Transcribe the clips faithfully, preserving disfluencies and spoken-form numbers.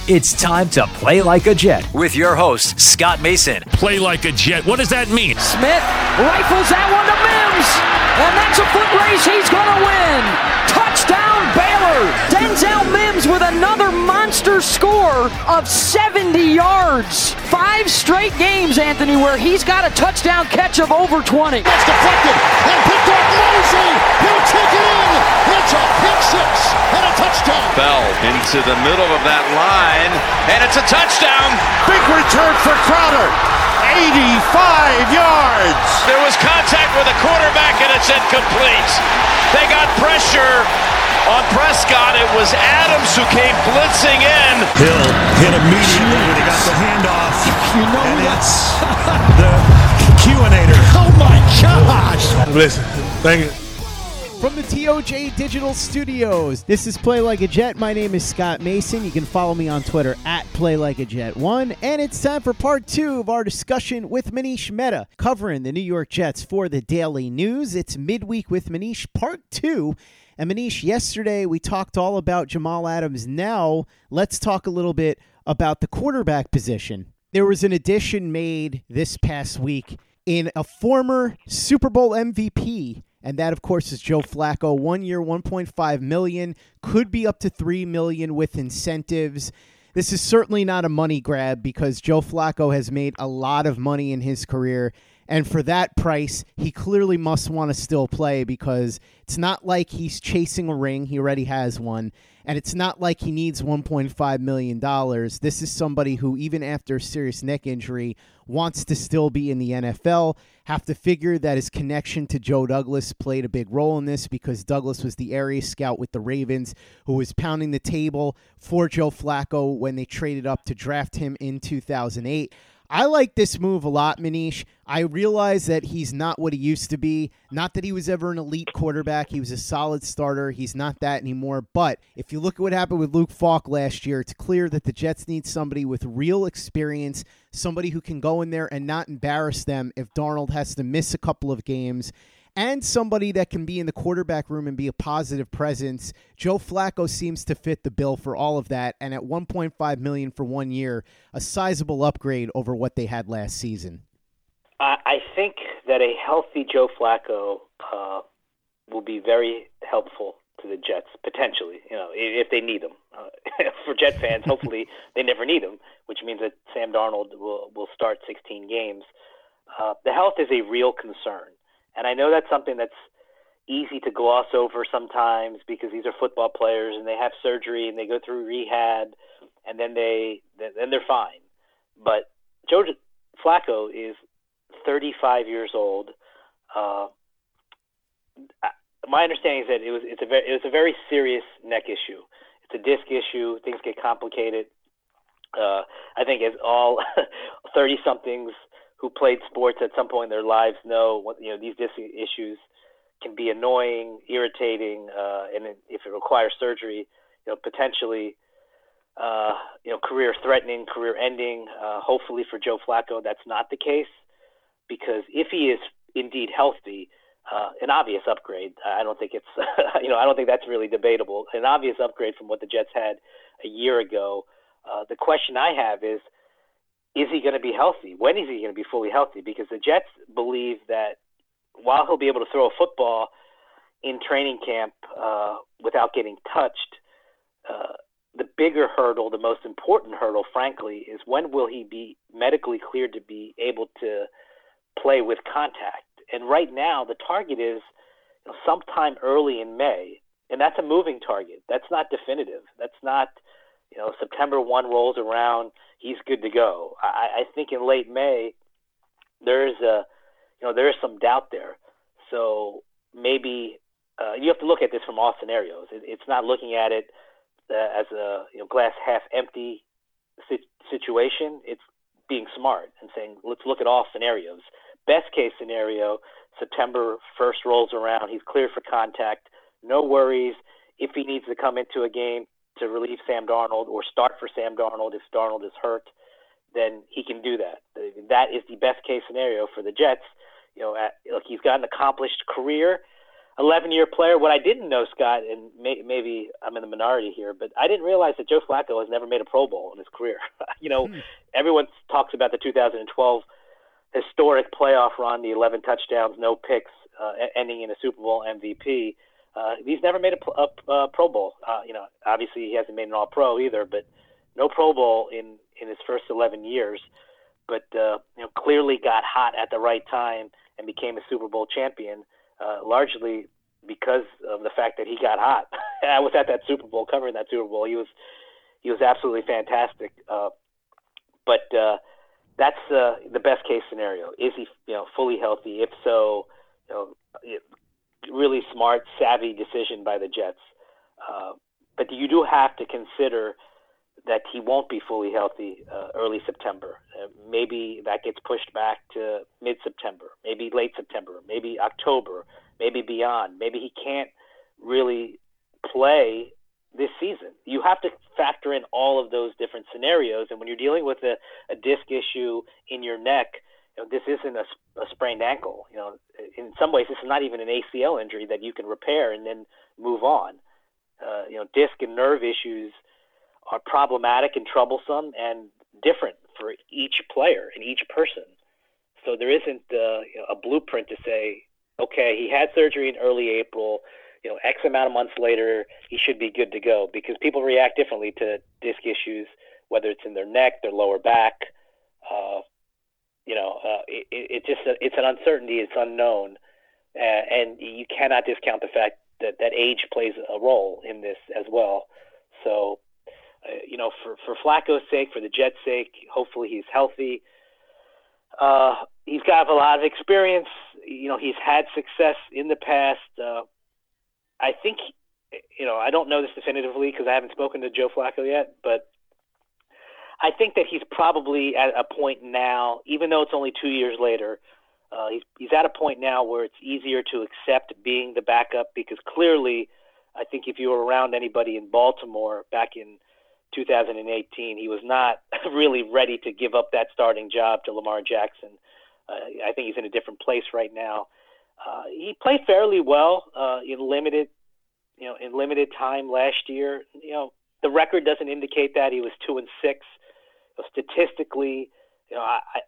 It's time to play like a Jet with your host, Scott Mason. Play like a Jet. What does that mean? Smith rifles that one to Mims, and that's a foot race he's going to win. Touchdown Baylor. Denzel Mims with another monster score of seventy yards. Five straight games, Anthony, where he's got a touchdown catch of over twenty. That's deflected and picked up Mosley. He'll take it in. It's a pick six and a touchdown. Bell into the middle of that line, and it's a touchdown. Big return for Crowder. eighty-five yards. There was contact with the quarterback, and it's incomplete. They got pressure on Prescott. It was Adams who came blitzing in. Hill hit immediately when he got the handoff. You know and that. it's the Q-inator. Oh my gosh. Listen, thank you. From the T O J Digital Studios, this is Play Like a Jet. My name is Scott Mason. You can follow me on Twitter at Play Like a Jet one. And it's time for part two of our discussion with Manish Mehta, covering the New York Jets for the Daily News. It's Midweek with Manish, part two. And Manish, yesterday we talked all about Jamal Adams. Now let's talk a little bit about the quarterback position. There was an addition made this past week in a former Super Bowl M V P. And that, of course, is Joe Flacco. One year, one point five million dollars, could be up to three million dollars with incentives. This is certainly not a money grab because Joe Flacco has made a lot of money in his career. And for that price, he clearly must want to still play because it's not like he's chasing a ring. He already has one. And it's not like he needs one point five million dollars. This is somebody who, even after a serious neck injury, wants to still be in the N F L. Have to figure that his connection to Joe Douglas played a big role in this because Douglas was the area scout with the Ravens who was pounding the table for Joe Flacco when they traded up to draft him in two thousand eight. I like this move a lot, Manish. I realize that he's not what he used to be. Not that he was ever an elite quarterback. He was a solid starter. He's not that anymore. But if you look at what happened with Luke Falk last year, it's clear that the Jets need somebody with real experience, somebody who can go in there and not embarrass them if Darnold has to miss a couple of games, and somebody that can be in the quarterback room and be a positive presence. Joe Flacco seems to fit the bill for all of that, and at one point five million dollars for one year, a sizable upgrade over what they had last season. I think that a healthy Joe Flacco uh, will be very helpful to the Jets, potentially, you know, if they need him. Uh, for Jet fans, hopefully they never need him, which means that Sam Darnold will, will start sixteen games. Uh, the health is a real concern. And I know that's something that's easy to gloss over sometimes because these are football players and they have surgery and they go through rehab and then they then they're fine. But Joe Flacco is thirty-five years old. Uh, my understanding is that it was it's a very it was a very serious neck issue. It's a disc issue. Things get complicated. Uh, I think as all thirty-somethings who played sports at some point in their lives know, what, you know, these disc issues can be annoying, irritating, uh, and if it requires surgery, you know, potentially, uh, you know, career-threatening, career-ending. Uh, hopefully for Joe Flacco, that's not the case, because if he is indeed healthy, uh, an obvious upgrade. I don't think it's, you know, I don't think that's really debatable. An obvious upgrade from what the Jets had a year ago. Uh, the question I have is, is he going to be healthy? When is he going to be fully healthy? Because the Jets believe that while he'll be able to throw a football in training camp uh, without getting touched, uh, the bigger hurdle, the most important hurdle, frankly, is when will he be medically cleared to be able to play with contact? And right now, the target is, you know, sometime early in May, and that's a moving target. That's not definitive. That's not, you know, September first rolls around, he's good to go. I, I think in late May, there is a, you know, there is some doubt there. So maybe uh, you have to look at this from all scenarios. It, it's not looking at it uh, as a, you know, glass half empty sit- situation. It's being smart and saying, let's look at all scenarios. Best case scenario, September first rolls around, he's cleared for contact, no worries. If he needs to come into a game to relieve Sam Darnold or start for Sam Darnold if Darnold is hurt, then he can do that. That is the best case scenario for the Jets. You know, at, look, he's got an accomplished career. eleven-year player. What I didn't know, Scott, and may, maybe I'm in the minority here, but I didn't realize that Joe Flacco has never made a Pro Bowl in his career. you know, hmm. everyone talks about the two thousand twelve historic playoff run, the eleven touchdowns, no picks, uh, ending in a Super Bowl M V P. Uh, he's never made a, a, a Pro Bowl. Uh, you know, obviously he hasn't made an All-Pro either, but no Pro Bowl in, in his first eleven years. But uh, you know, clearly got hot at the right time and became a Super Bowl champion, uh, largely because of the fact that he got hot. I was at that Super Bowl, covering that Super Bowl. He was he was absolutely fantastic. Uh, but uh, that's uh, the best case scenario. Is he, you know, fully healthy? If so, you know, it, really smart, savvy decision by the Jets. Uh, but you do have to consider that he won't be fully healthy uh, early September. Uh, maybe that gets pushed back to mid-September, maybe late September, maybe October, maybe beyond. Maybe he can't really play this season. You have to factor in all of those different scenarios. And when you're dealing with a, a disc issue in your neck, you know, this isn't a, a sprained ankle. You know, in some ways, this is not even an A C L injury that you can repair and then move on. Uh, you know, disc and nerve issues are problematic and troublesome and different for each player and each person. So there isn't uh, you know, a blueprint to say, okay, he had surgery in early April, you know, X amount of months later, he should be good to go, because people react differently to disc issues, whether it's in their neck, their lower back. Uh, you know, uh, it, it just it's an uncertainty, it's unknown, uh, and you cannot discount the fact that, that age plays a role in this as well. So, uh, you know, for, for Flacco's sake, for the Jets' sake, hopefully he's healthy. Uh, he's got a lot of experience. You know, he's had success in the past. Uh, I think, you know, I don't know this definitively because I haven't spoken to Joe Flacco yet, but I think that he's probably at a point now, even though it's only two years later, uh, he's, he's at a point now where it's easier to accept being the backup, because clearly I think if you were around anybody in Baltimore back in two thousand eighteen, he was not really ready to give up that starting job to Lamar Jackson. Uh, I think he's in a different place right now. Uh, he played fairly well uh, in limited, you know, in limited time last year. You know, the record doesn't indicate that. He was two and six. So statistically, you know, I, I,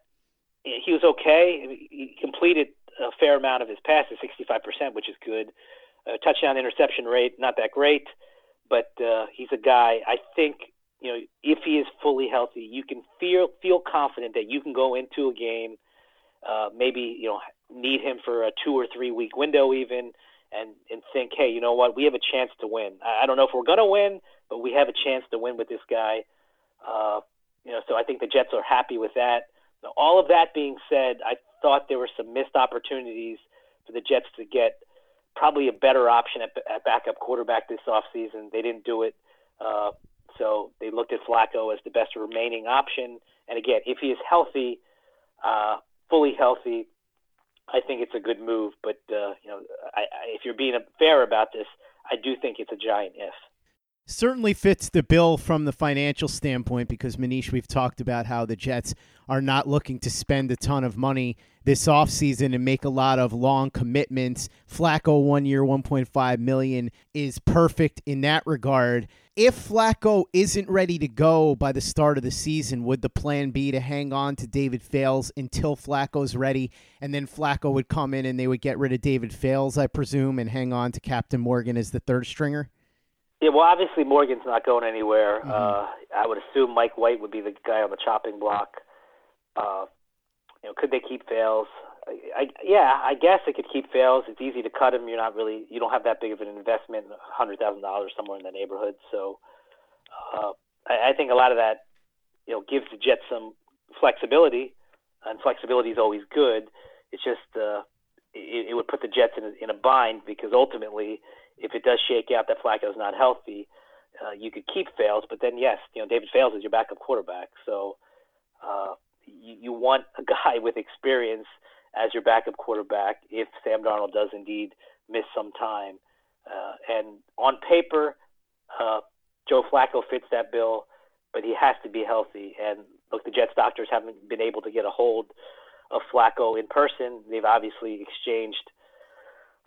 he was okay. He completed a fair amount of his passes, sixty-five percent, which is good. Uh, touchdown interception rate, not that great, but uh, he's a guy. I think, you know, if he is fully healthy, you can feel feel confident that you can go into a game, uh, maybe, you know, need him for a two or three week window even, and, and think, hey, you know what, we have a chance to win. I, I don't know if we're going to win, but we have a chance to win with this guy. Uh, you know, so I think the Jets are happy with that. Now, all of that being said, I thought there were some missed opportunities for the Jets to get probably a better option at, at backup quarterback this offseason. They didn't do it. Uh, so they looked at Flacco as the best remaining option. And again, if he is healthy, uh, fully healthy, I think it's a good move. But, uh, you know, I, I, if you're being fair about this, I do think it's a giant if. Certainly fits the bill from the financial standpoint, because, Manish, we've talked about how the Jets are not looking to spend a ton of money this offseason and make a lot of long commitments. Flacco, one year, one point five million dollars, is perfect in that regard. If Flacco isn't ready to go by the start of the season, would the plan be to hang on to David Fales until Flacco's ready, and then Flacco would come in and they would get rid of David Fales, I presume, and hang on to Captain Morgan as the third stringer? Yeah, well, obviously Morgan's not going anywhere. Mm-hmm. Uh, I would assume Mike White would be the guy on the chopping block. Uh, you know, could they keep Fales? I, I, yeah, I guess they could keep Fales. It's easy to cut him. You're not really, you don't have that big of an investment, one hundred thousand dollars somewhere in the neighborhood. So uh, I, I think a lot of that, you know, gives the Jets some flexibility, and flexibility is always good. It's just uh, it, it would put the Jets in a, in a bind, because ultimately, if it does shake out that Flacco's not healthy, uh, you could keep Fales, but then yes, you know, David Fales is your backup quarterback. So uh, you, you want a guy with experience as your backup quarterback if Sam Darnold does indeed miss some time. Uh, and on paper, uh, Joe Flacco fits that bill, but he has to be healthy. And look, the Jets doctors haven't been able to get a hold of Flacco in person. They've obviously exchanged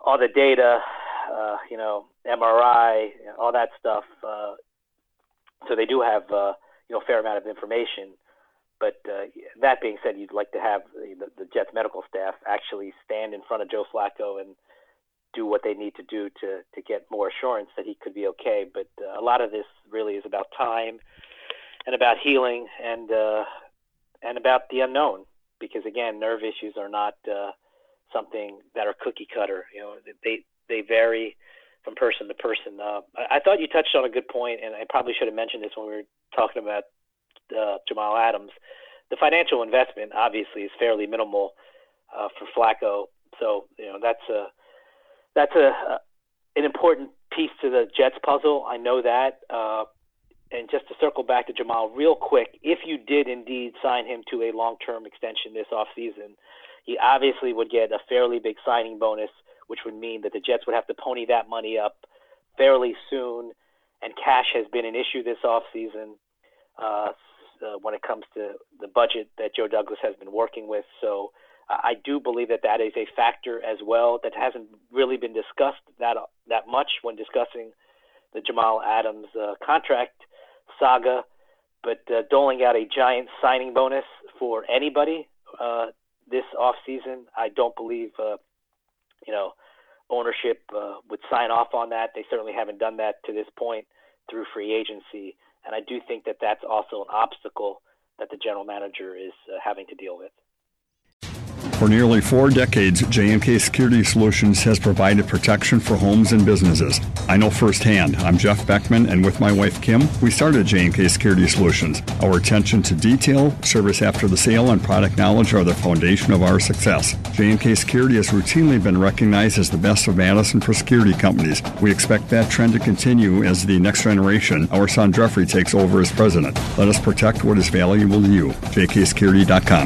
all the data, uh, you know, M R I, all that stuff. Uh, so they do have, uh, you know, a fair amount of information. But uh, that being said, you'd like to have the, the Jets medical staff actually stand in front of Joe Flacco and do what they need to do to, to get more assurance that he could be okay. But uh, a lot of this really is about time and about healing and uh, and about the unknown. Because again, nerve issues are not uh, something that are cookie cutter. You know, they they vary from person to person. Uh, I, I thought you touched on a good point, and I probably should have mentioned this when we were talking about uh, Jamal Adams. The financial investment obviously is fairly minimal uh, for Flacco, so you know that's a that's a, a an important piece to the Jets puzzle. I know that. Uh, And just to circle back to Jamal real quick, if you did indeed sign him to a long-term extension this offseason, he obviously would get a fairly big signing bonus, which would mean that the Jets would have to pony that money up fairly soon, and cash has been an issue this offseason uh, uh, when it comes to the budget that Joe Douglas has been working with. So uh, I do believe that that is a factor as well that hasn't really been discussed that that much when discussing the Jamal Adams uh, contract saga, but uh, doling out a giant signing bonus for anybody uh, this offseason, I don't believe, uh, you know, ownership uh, would sign off on that. They certainly haven't done that to this point through free agency, and I do think that that's also an obstacle that the general manager is uh, having to deal with. For nearly four decades, J and K Security Solutions has provided protection for homes and businesses. I know firsthand. I'm Jeff Beckman, and with my wife Kim, we started J and K Security Solutions. Our attention to detail, service after the sale, and product knowledge are the foundation of our success. J and K Security has routinely been recognized as the best of Madison for security companies. We expect that trend to continue as the next generation, our son Jeffrey, takes over as president. Let us protect what is valuable to you. J K security dot com.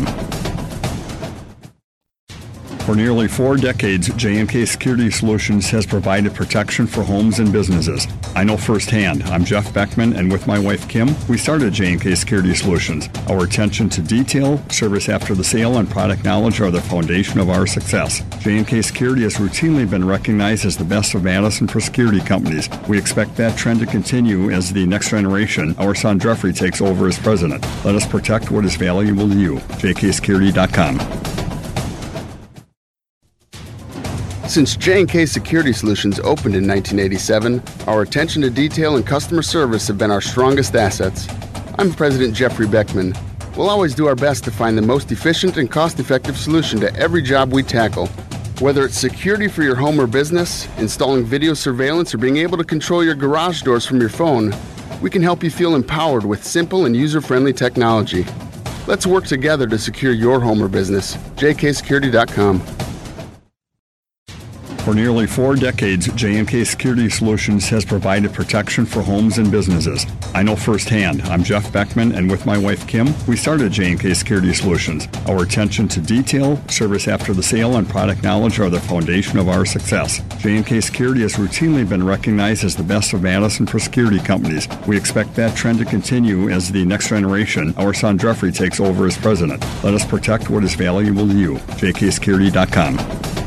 For nearly four decades, J and K Security Solutions has provided protection for homes and businesses. I know firsthand. I'm Jeff Beckman, and with my wife Kim, we started J and K Security Solutions. Our attention to detail, service after the sale, and product knowledge are the foundation of our success. J and K Security has routinely been recognized as the best of Madison for security companies. We expect that trend to continue as the next generation, our son Jeffrey, takes over as president. Let us protect what is valuable to you. J K security dot com. Since J and K Security Solutions opened in nineteen eighty-seven, our attention to detail and customer service have been our strongest assets. I'm President Jeffrey Beckman. We'll always do our best to find the most efficient and cost-effective solution to every job we tackle. Whether it's security for your home or business, installing video surveillance, or being able to control your garage doors from your phone, we can help you feel empowered with simple and user-friendly technology. Let's work together to secure your home or business. J K security dot com. For nearly four decades, J and K Security Solutions has provided protection for homes and businesses. I know firsthand. I'm Jeff Beckman, and with my wife Kim, we started J and K Security Solutions. Our attention to detail, service after the sale, and product knowledge are the foundation of our success. J and K Security has routinely been recognized as the best of Madison for security companies. We expect that trend to continue as the next generation, our son Jeffrey, takes over as president. Let us protect what is valuable to you. J K security dot com.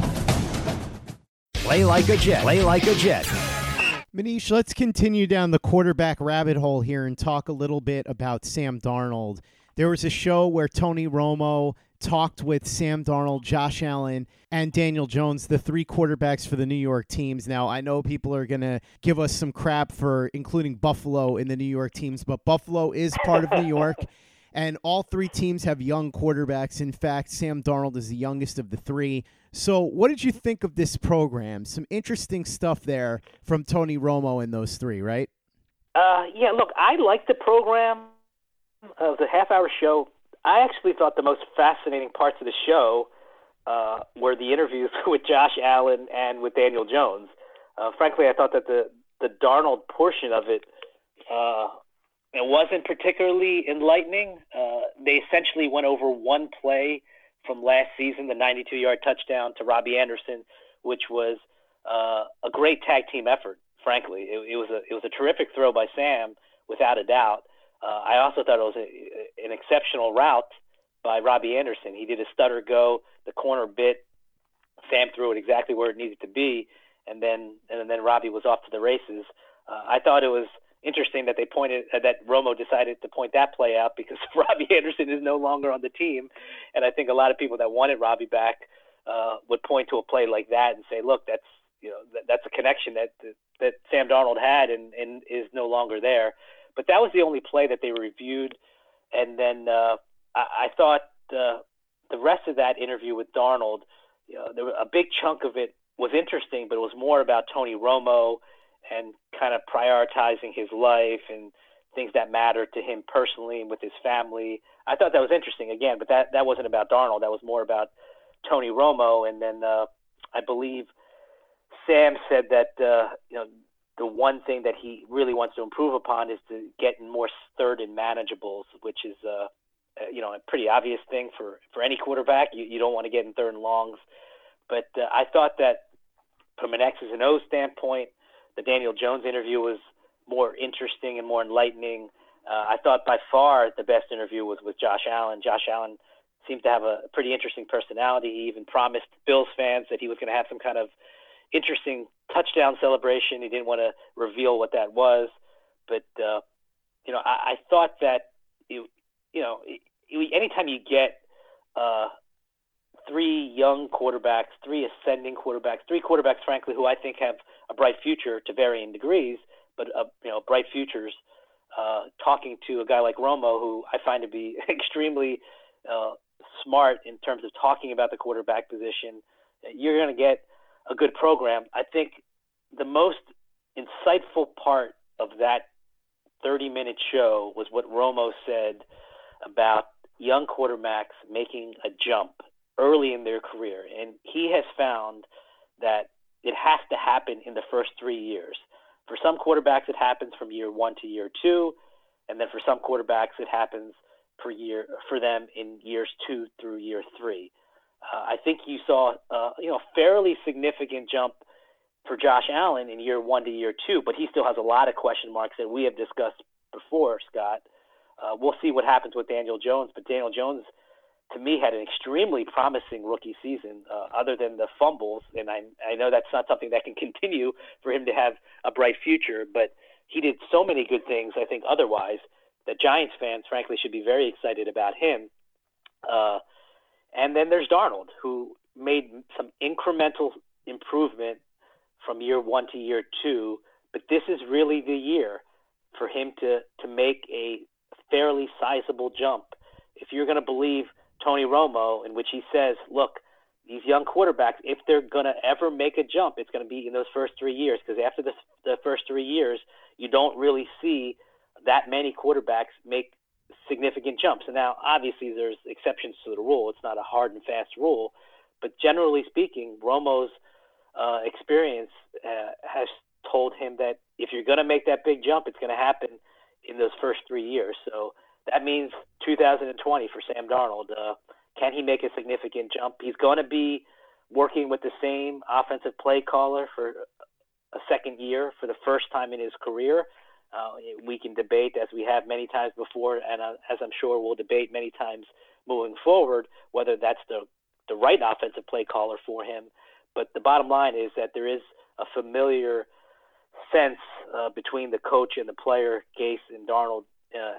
Play like a Jet. Play like a Jet. Manish, let's continue down the quarterback rabbit hole here and talk a little bit about Sam Darnold. There was a show where Tony Romo talked with Sam Darnold, Josh Allen, and Daniel Jones, the three quarterbacks for the New York teams. Now, I know people are going to give us some crap for including Buffalo in the New York teams, but Buffalo is part of New York, and all three teams have young quarterbacks. In fact, Sam Darnold is the youngest of the three. So what did you think of this program? Some interesting stuff there from Tony Romo and those three, right? Uh, yeah, look, I liked the program. Uh, it was a half-hour show. I actually thought the most fascinating parts of the show uh, were the interviews with Josh Allen and with Daniel Jones. Uh, frankly, I thought that the, the Darnold portion of it, uh, it wasn't particularly enlightening. Uh, they essentially went over one play from last season, the ninety-two-yard touchdown to Robbie Anderson, which was uh, a great tag team effort. Frankly, it, it was a it was a terrific throw by Sam, without a doubt. Uh, I also thought it was a, an exceptional route by Robbie Anderson. He did a stutter go, the corner bit, Sam threw it exactly where it needed to be, and then and then Robbie was off to the races. Uh, I thought it was interesting that they pointed uh, that Romo decided to point that play out because Robbie Anderson is no longer on the team, and I think a lot of people that wanted Robbie back uh, would point to a play like that and say, "Look, that's you know that, that's a connection that that Sam Darnold had and, and is no longer there." But that was the only play that they reviewed, and then uh, I, I thought uh, the rest of that interview with Darnold, you know, there was a big chunk of it was interesting, but it was more about Tony Romo and kind of prioritizing his life and things that matter to him personally and with his family. I thought that was interesting again, but that, that wasn't about Darnold. That was more about Tony Romo. And then uh, I believe Sam said that uh, you know the one thing that he really wants to improve upon is to get in more third and manageables, which is uh, you know a pretty obvious thing for, for any quarterback. You, you don't want to get in third and longs. But uh, I thought that from an X's and O's standpoint, the Daniel Jones interview was more interesting and more enlightening. Uh, I thought by far the best interview was with Josh Allen. Josh Allen seems to have a pretty interesting personality. He even promised Bills fans that he was going to have some kind of interesting touchdown celebration. He didn't want to reveal what that was. But, uh, you know, I, I thought that, you, you know, anytime you get uh, three young quarterbacks, three ascending quarterbacks, three quarterbacks, frankly, who I think have a bright future to varying degrees, but, uh, you know, bright futures, uh, talking to a guy like Romo, who I find to be extremely uh, smart in terms of talking about the quarterback position, you're going to get a good program. I think the most insightful part of that thirty-minute show was what Romo said about young quarterbacks making a jump early in their career. And he has found that it has to happen in the first three years. For some quarterbacks, it happens from year one to year two. And then for some quarterbacks, it happens per year for them in years two through year three. Uh, I think you saw, uh, you know, a fairly significant jump for Josh Allen in year one to year two, but he still has a lot of question marks that we have discussed before, Scott. Uh, we'll see what happens with Daniel Jones, but Daniel Jones, to me, had an extremely promising rookie season, uh, other than the fumbles, and I, I know that's not something that can continue for him to have a bright future, but he did so many good things, I think, otherwise, that Giants fans, frankly, should be very excited about him. Uh, and then there's Darnold, who made some incremental improvement from year one to year two, but this is really the year for him to, to make a fairly sizable jump. If you're going to believe Tony Romo, in which he says, look, these young quarterbacks, if they're going to ever make a jump, it's going to be in those first three years, because after the, the first three years, you don't really see that many quarterbacks make significant jumps. And now, obviously, there's exceptions to the rule. It's not a hard and fast rule. But generally speaking, Romo's uh, experience uh, has told him that if you're going to make that big jump, it's going to happen in those first three years. So that means two thousand twenty for Sam Darnold. Uh, can he make a significant jump? He's going to be working with the same offensive play caller for a second year for the first time in his career. Uh, we can debate, as we have many times before, and uh, as I'm sure we'll debate many times moving forward, whether that's the, the right offensive play caller for him. But the bottom line is that there is a familiar sense uh, between the coach and the player, Gase and Darnold, uh,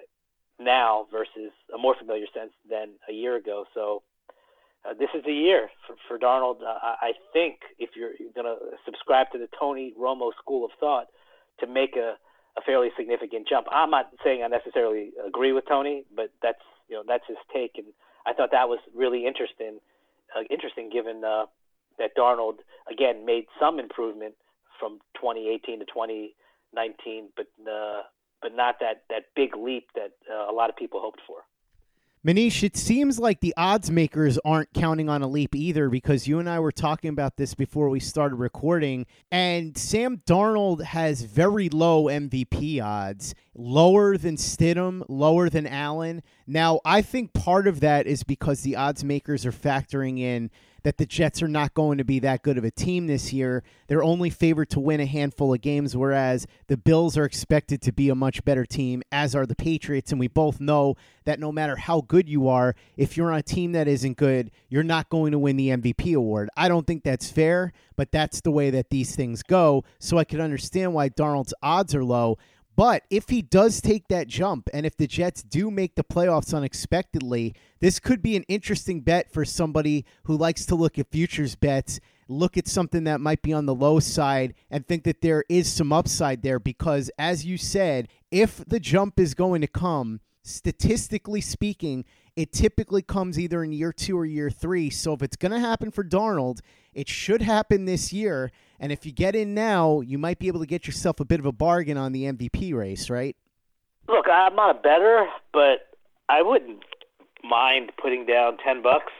now versus a more familiar sense than a year ago. So uh, this is the year for, for Darnold. Uh, I think if you're going to subscribe to the Tony Romo school of thought, to make a, a fairly significant jump. I'm not saying I necessarily agree with Tony, but that's you know that's his take, and I thought that was really interesting. Uh, interesting given uh, that Darnold again made some improvement from twenty eighteen to twenty nineteen, but uh, but not that, that big leap that uh, a lot of people hoped for. Manish, it seems like the odds makers aren't counting on a leap either, because you and I were talking about this before we started recording, and Sam Darnold has very low M V P odds. lower than Stidham, lower than Allen. Now, I think part of that is because the odds makers are factoring in that the Jets are not going to be that good of a team this year. They're only favored to win a handful of games, whereas the Bills are expected to be a much better team, as are the Patriots. And we both know that no matter how good you are, if you're on a team that isn't good, you're not going to win the M V P award. I don't think that's fair, but that's the way that these things go. So I can understand why Darnold's odds are low. But if he does take that jump, and if the Jets do make the playoffs unexpectedly, this could be an interesting bet for somebody who likes to look at futures bets, look at something that might be on the low side, and think that there is some upside there. Because, as you said, if the jump is going to come, statistically speaking, it typically comes either in year two or year three. So if it's going to happen for Darnold, it should happen this year. And if you get in now, you might be able to get yourself a bit of a bargain on the M V P race, right? Look, I'm not a bettor, but I wouldn't mind putting down ten bucks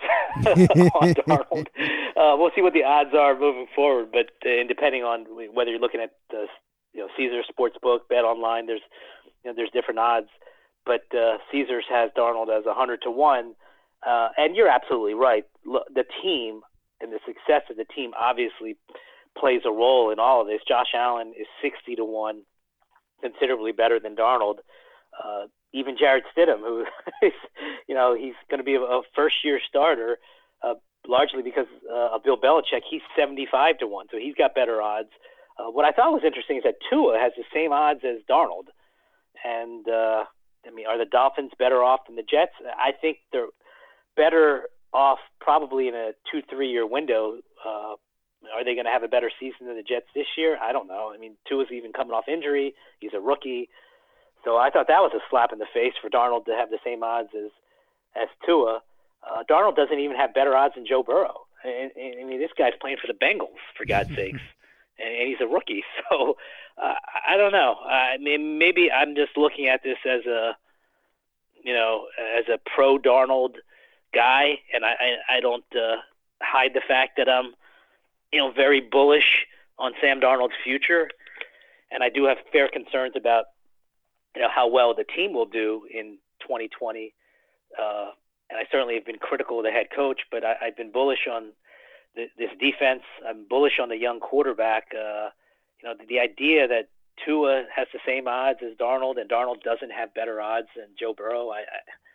on Darnold. Uh, we'll see what the odds are moving forward, but uh, and depending on whether you're looking at the you know Caesars Sportsbook, Bet Online, there's you know there's different odds. But uh, Caesars has Darnold as a hundred to one, uh, and you're absolutely right. Look, the team and the success of the team obviously plays a role in all of this. Josh Allen is sixty to one, considerably better than Darnold. Uh, even Jarrett Stidham, who is, you know, he's going to be a, a first-year starter, uh, largely because uh, of Bill Belichick. He's seventy-five to one, so he's got better odds. Uh, what I thought was interesting is that Tua has the same odds as Darnold, and uh, I mean, are the Dolphins better off than the Jets? I think they're better off probably in a two, three-year window. Uh, are they going to have a better season than the Jets this year? I don't know. I mean, Tua's even coming off injury. He's a rookie. So I thought that was a slap in the face for Darnold to have the same odds as as Tua. Uh, Darnold doesn't even have better odds than Joe Burrow. And, and, I mean, this guy's playing for the Bengals, for God's sakes, and, and he's a rookie. So uh, I don't know. I mean, maybe I'm just looking at this as a, you know, as a pro Darnold guy, and I, I, I don't uh, hide the fact that I'm, you know, very bullish on Sam Darnold's future, and I do have fair concerns about, you know, how well the team will do in twenty twenty. Uh, and I certainly have been critical of the head coach, but I, I've been bullish on the, this defense. I'm bullish on the young quarterback. Uh, you know, the, the idea that Tua has the same odds as Darnold and Darnold doesn't have better odds than Joe Burrow, I,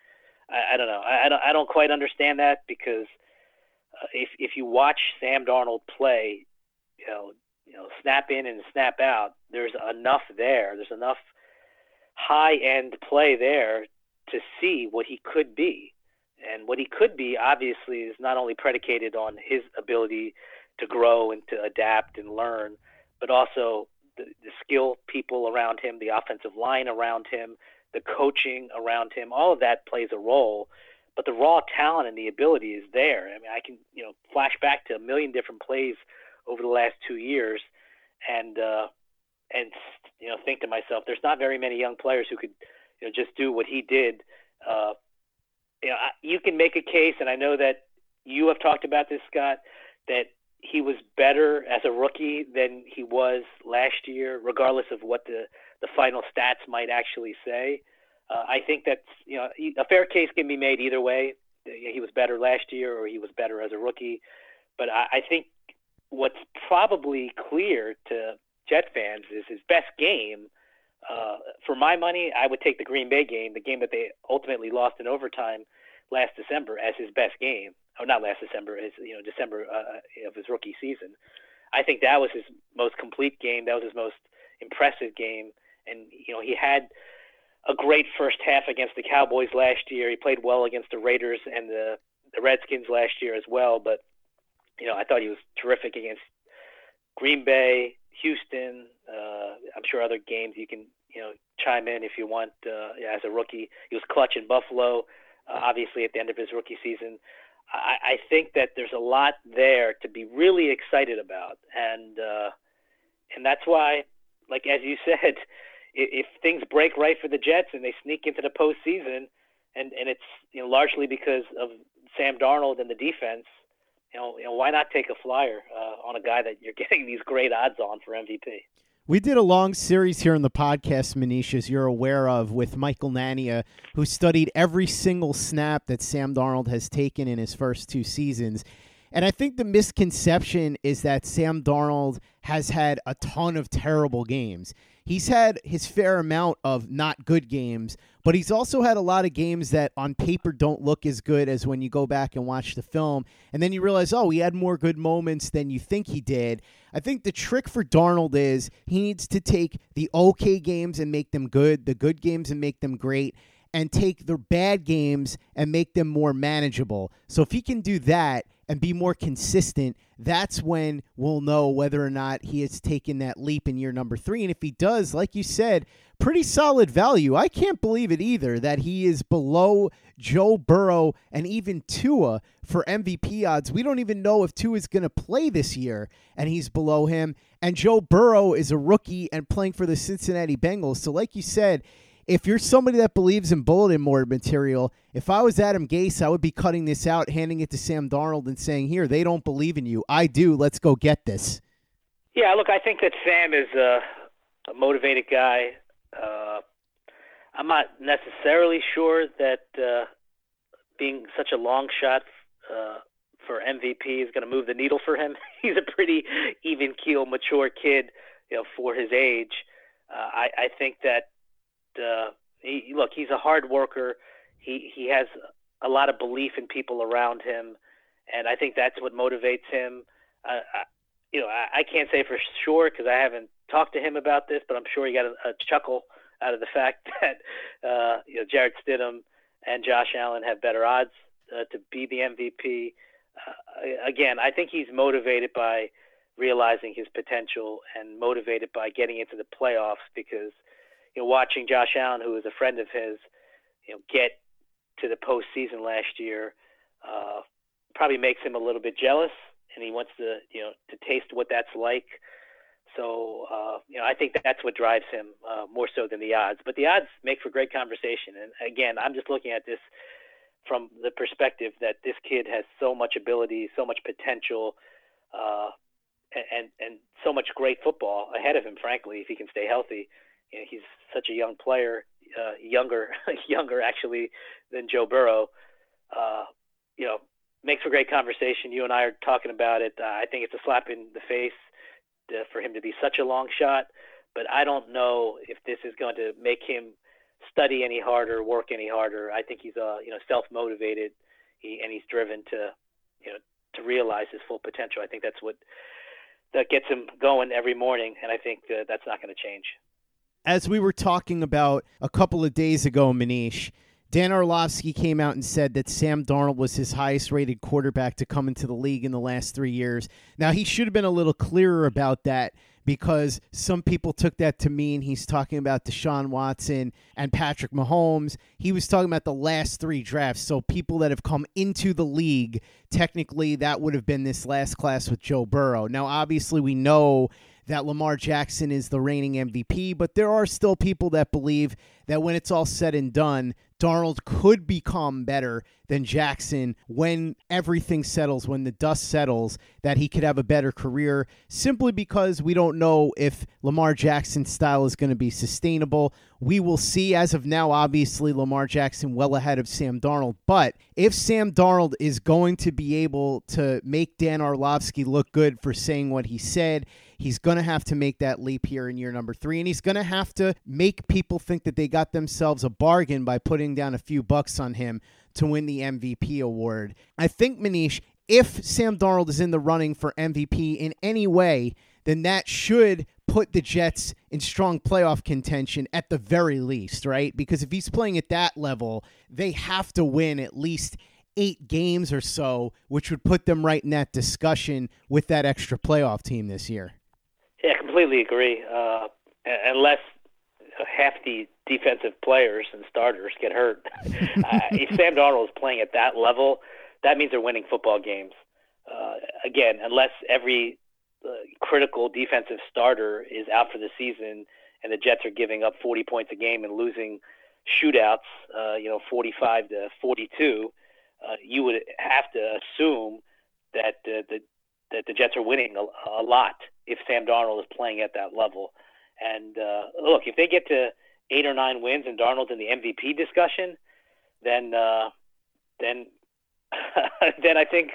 I, I don't know. I, I don't, I don't quite understand that, because uh, if if you watch Sam Darnold play, you know, you know, snap in and snap out, there's enough there. There's enough high-end play there to see what he could be. And what he could be, obviously, is not only predicated on his ability to grow and to adapt and learn, but also the, the skill people around him, the offensive line around him, the coaching around him. All of that plays a role. But the raw talent and the ability is there. I mean, I can, you know, flash back to a million different plays over the last two years and, uh, and you know, think to myself, there's not very many young players who could, you know, just do what he did. Uh, you know, you can make a case, and I know that you have talked about this, Scott, that he was better as a rookie than he was last year, regardless of what the, the final stats might actually say. Uh, I think that's, you know, a fair case can be made either way. He was better last year or he was better as a rookie. But I, I think what's probably clear to Jet fans is his best game. Uh, for my money, I would take the Green Bay game, the game that they ultimately lost in overtime last December, as his best game. Oh, not last December, his, you know, December uh, of his rookie season. I think that was his most complete game. That was his most impressive game. And, you know, he had a great first half against the Cowboys last year. He played well against the Raiders and the, the Redskins last year as well. But, you know, I thought he was terrific against Green Bay, Houston. Uh, I'm sure other games you can, you know, chime in if you want. Uh, as a rookie, he was clutch in Buffalo, uh, obviously at the end of his rookie season. I, I think that there's a lot there to be really excited about, and uh, and that's why, like as you said, if, if things break right for the Jets and they sneak into the postseason, and and it's, you know, largely because of Sam Darnold and the defense. You know, you know, why not take a flyer uh, on a guy that you're getting these great odds on for M V P? We did a long series here in the podcast, Manish, as you're aware of, with Michael Nania, who studied every single snap that Sam Darnold has taken in his first two seasons. And I think the misconception is that Sam Darnold has had a ton of terrible games. He's had his fair amount of not good games, but he's also had a lot of games that on paper don't look as good as when you go back and watch the film. And then you realize, oh, he had more good moments than you think he did. I think the trick for Darnold is he needs to take the okay games and make them good, the good games and make them great, and take the bad games and make them more manageable. So if he can do that and be more consistent, that's when we'll know whether or not he has taken that leap in year number three. And if he does, like you said, pretty solid value. I can't believe it either that he is below Joe Burrow and even Tua for M V P odds. We don't even know if Tua is going to play this year, and he's below him. And Joe Burrow is a rookie and playing for the Cincinnati Bengals. So like you said, if you're somebody that believes in bulletin board material, if I was Adam Gase, I would be cutting this out, handing it to Sam Darnold and saying, here, they don't believe in you. I do. Let's go get this. Yeah, look, I think that Sam is a, a motivated guy. Uh, I'm not necessarily sure that uh, being such a long shot uh, for M V P is going to move the needle for him. He's a pretty even-keel, mature kid, you know, for his age. Uh, I, I think that Uh, he, look, he's a hard worker. He he has a lot of belief in people around him, and I think that's what motivates him. Uh, I, you know, I, I can't say for sure because I haven't talked to him about this, but I'm sure he got a, a chuckle out of the fact that uh, you know Jarrett Stidham and Josh Allen have better odds uh, to be the M V P. Uh, again, I think he's motivated by realizing his potential and motivated by getting into the playoffs because. You know, watching Josh Allen, who is a friend of his, you know, get to the postseason last year, uh, probably makes him a little bit jealous, and he wants to, you know, to taste what that's like. So, uh, you know, I think that's what drives him uh, more so than the odds. But the odds make for great conversation. And again, I'm just looking at this from the perspective that this kid has so much ability, so much potential, uh, and and so much great football ahead of him. Frankly, if he can stay healthy. You know, he's such a young player, uh, younger, younger actually than Joe Burrow. Uh, you know, makes for great conversation. You and I are talking about it. Uh, I think it's a slap in the face to, for him to be such a long shot, but I don't know if this is going to make him study any harder, work any harder. I think he's uh, you know, self-motivated, he, and he's driven to, you know, to realize his full potential. I think that's what that gets him going every morning, and I think uh, that's not going to change. As we were talking about a couple of days ago, Manish, Dan Orlovsky came out and said that Sam Darnold was his highest-rated quarterback to come into the league in the last three years. Now, he should have been a little clearer about that because some people took that to mean he's talking about Deshaun Watson and Patrick Mahomes. He was talking about the last three drafts, so people that have come into the league, technically that would have been this last class with Joe Burrow. Now, obviously, we know that Lamar Jackson is the reigning M V P, but there are still people that believe that when it's all said and done, Darnold could become better than Jackson when everything settles, when the dust settles, that he could have a better career simply because we don't know if Lamar Jackson's style is going to be sustainable. We will see. As of now, obviously, Lamar Jackson well ahead of Sam Darnold. But if Sam Darnold is going to be able to make Dan Orlovsky look good for saying what he said, he's going to have to make that leap here in year number three, and he's going to have to make people think that they got themselves a bargain by putting down a few bucks on him to win the M V P award. I think, Manish, if Sam Darnold is in the running for M V P in any way, then that should put the Jets in strong playoff contention at the very least, right? Because if he's playing at that level, they have to win at least eight games or so, which would put them right in that discussion with that extra playoff team this year. Yeah, I completely agree. Uh, unless half the defensive players and starters get hurt. uh, if Sam Darnold is playing at that level, that means they're winning football games. Uh, again, unless every uh, critical defensive starter is out for the season and the Jets are giving up forty points a game and losing shootouts, uh, you know, forty-five to forty-two, uh, you would have to assume that uh, the that the Jets are winning a, a lot if Sam Darnold is playing at that level. And uh, look, if they get to eight or nine wins and Darnold's in the M V P discussion, then uh, then then I think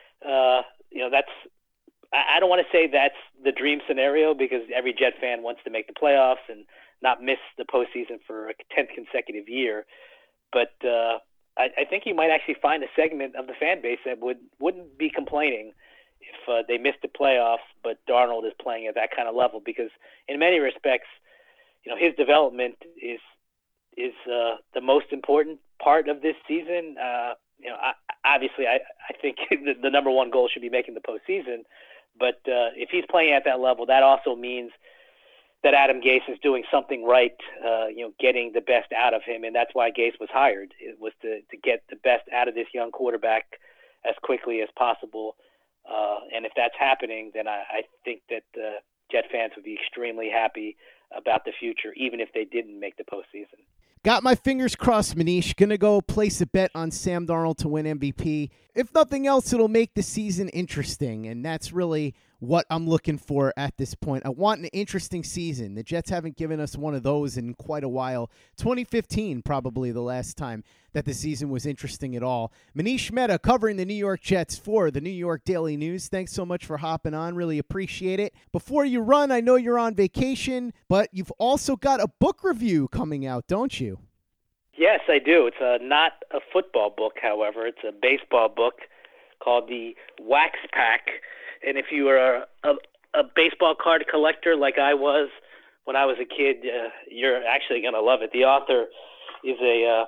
uh, you know that's. I, I don't want to say that's the dream scenario because every Jet fan wants to make the playoffs and not miss the postseason for a tenth consecutive year. But uh, I, I think you might actually find a segment of the fan base that would wouldn't be complaining if uh, they missed the playoffs, but Darnold is playing at that kind of level because in many respects, you know, his development is is uh, the most important part of this season. Uh, you know, I, obviously, I, I think the, the number one goal should be making the postseason, but uh, if he's playing at that level, that also means that Adam Gase is doing something right, uh, you know, getting the best out of him, and that's why Gase was hired. It was to, to get the best out of this young quarterback as quickly as possible. Uh, and if that's happening, then I, I think that uh, Jet fans would be extremely happy about the future, even if they didn't make the postseason. Got my fingers crossed, Manish. Gonna go place a bet on Sam Darnold to win M V P. If nothing else, it'll make the season interesting, and that's really what I'm looking for at this point. I want an interesting season. The Jets haven't given us one of those in quite a while. twenty fifteen, probably the last time that the season was interesting at all. Manish Mehta covering the New York Jets for the New York Daily News. Thanks so much for hopping on. Really appreciate it. Before you run, I know you're on vacation, but you've also got a book review coming out, don't you? Yes, I do. It's a, not a football book, however. It's a baseball book called The Wax Pack. And if you are a, a, a baseball card collector like I was when I was a kid, uh, you're actually going to love it. The author is a uh,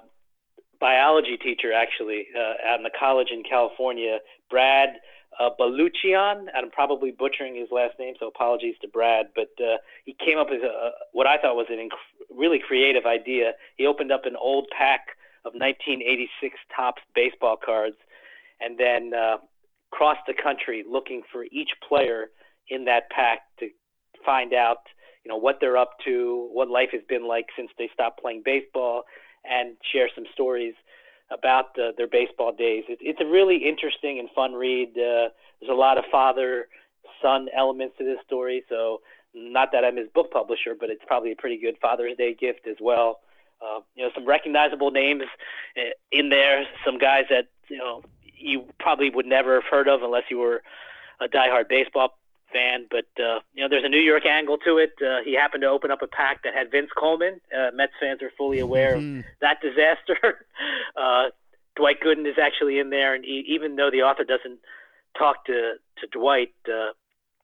biology teacher, actually, uh, out in a college in California, Brad uh, Baluchian. I'm probably butchering his last name, so apologies to Brad. But uh, he came up with a, what I thought was an inc- really creative idea. He opened up an old pack of nineteen eighty-six Topps baseball cards and then uh, crossed the country looking for each player in that pack to find out, you know, what they're up to, what life has been like since they stopped playing baseball, and share some stories about uh, their baseball days. It, it's a really interesting and fun read. Uh, there's a lot of father-son elements to this story, so not that I'm his book publisher, but it's probably a pretty good Father's Day gift as well. Uh, you know, some recognizable names in there, some guys that, you know, you probably would never have heard of unless you were a diehard baseball fan. But, uh, you know, there's a New York angle to it. Uh, he happened to open up a pack that had Vince Coleman. Uh, Mets fans are fully aware mm-hmm. of that disaster. uh, Dwight Gooden is actually in there. And he, even though the author doesn't talk to, to Dwight, uh,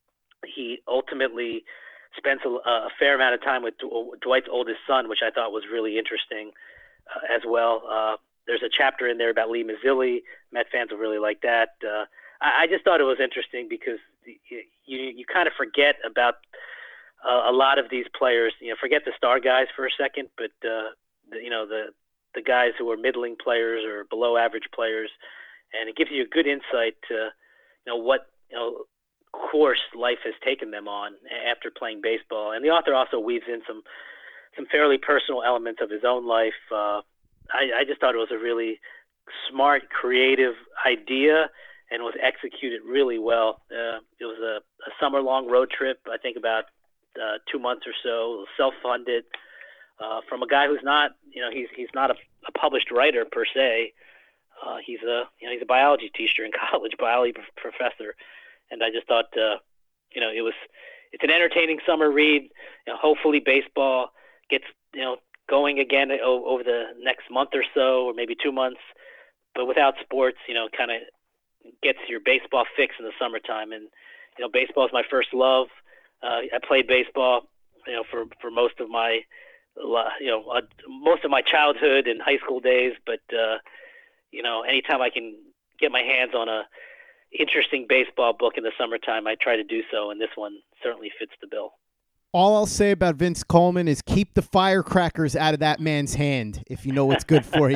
he ultimately spends a, a fair amount of time with Dwight's oldest son, which I thought was really interesting uh, as well. Uh, there's a chapter in there about Lee Mazzilli. Met fans will really like that. Uh, I, I just thought it was interesting because you you, you kind of forget about uh, a lot of these players. You know, forget the star guys for a second, but uh, the, you know the the guys who are middling players or below average players, and it gives you a good insight to you know what you know. course life has taken them on after playing baseball. And the author also weaves in some some fairly personal elements of his own life. Uh, I, I just thought it was a really smart, creative idea and was executed really well. Uh, it was a, a summer-long road trip, I think about uh, two months or so, self-funded, uh, from a guy who's not, you know, he's he's not a, a published writer per se. Uh, he's a you know he's a biology teacher in college, biology professor. And I just thought, uh, you know, it was, it's an entertaining summer read. You know, hopefully baseball gets, you know, going again o- over the next month or so, or maybe two months. But without sports, you know, kind of gets your baseball fix in the summertime. And, you know, baseball is my first love. Uh, I played baseball, you know, for, for most of my, you know, uh, most of my childhood and high school days. But, uh, you know, anytime I can get my hands on a interesting baseball book in the summertime, I try to do so, and this one certainly fits the bill. All I'll say about Vince Coleman is keep the firecrackers out of that man's hand if you know what's good for you.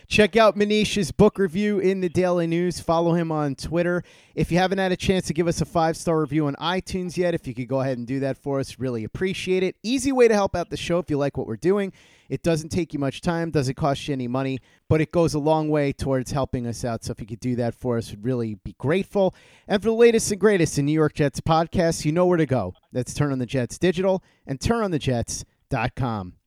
Check out Manish's book review in the Daily News. Follow him on Twitter. If you haven't had a chance to give us a five-star review on iTunes yet, if you could go ahead and do that for us, really appreciate it. Easy way to help out the show if you like what we're doing. It doesn't take you much time, doesn't cost you any money, but it goes a long way towards helping us out. So if you could do that for us, we'd really be grateful. And for the latest and greatest in New York Jets podcasts, you know where to go. That's Turn on the Jets Digital and turn on the jets dot com.